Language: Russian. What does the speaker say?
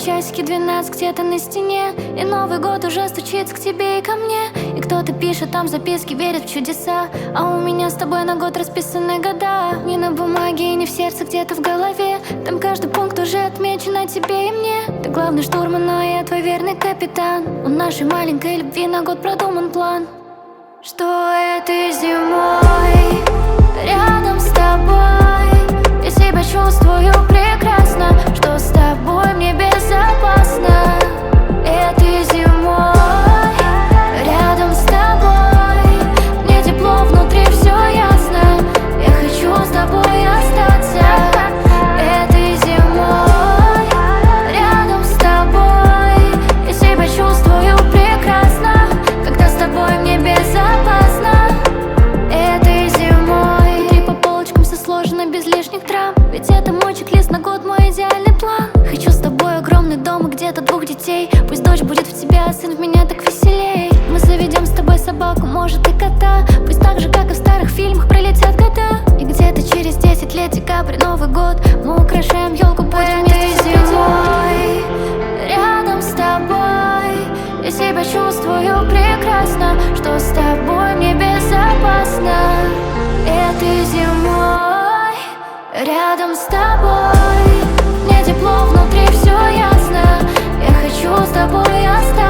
часики 12 где-то на стене, и Новый год уже стучится к тебе и ко мне. И кто-то пишет там записки, верит в чудеса, а у меня с тобой на год расписаны года. Не на бумаге и не в сердце, где-то в голове. Там каждый пункт уже отмечен, а тебе и мне. Ты главный штурман, а я твой верный капитан. У нашей маленькой любви на год продуман план. Что этой зимой рядом с тобой я себя чувствую прекрасно, что с тобой мне безопасно. Этой зимой рядом с тобой мне тепло внутри, все ясно. Я хочу с тобой остаться. Этой зимой рядом с тобой я себя чувствую прекрасно, когда с тобой мне безопасно. Этой зимой внутри по полочкам все сложено без лишних драм, ведь это мой чек-лист на год, мой идеальный план. Хочу с тобой огромный дом и где-то 2 детей. Пусть дочь будет в тебя, а сын в меня, так веселей. Мы заведем с тобой собаку, может и кота. Пусть так же, как и в старых фильмах, пролетят года. И где-то через 10 лет, декабрь, Новый год, мы украшаем елку, будем вместе зимой. Рядом с тобой я себя чувствую прекрасно, что с тобой мне безопасно. Этой зимой рядом с тобой мне тепло внутри, все ясно. Я хочу с тобой остаться.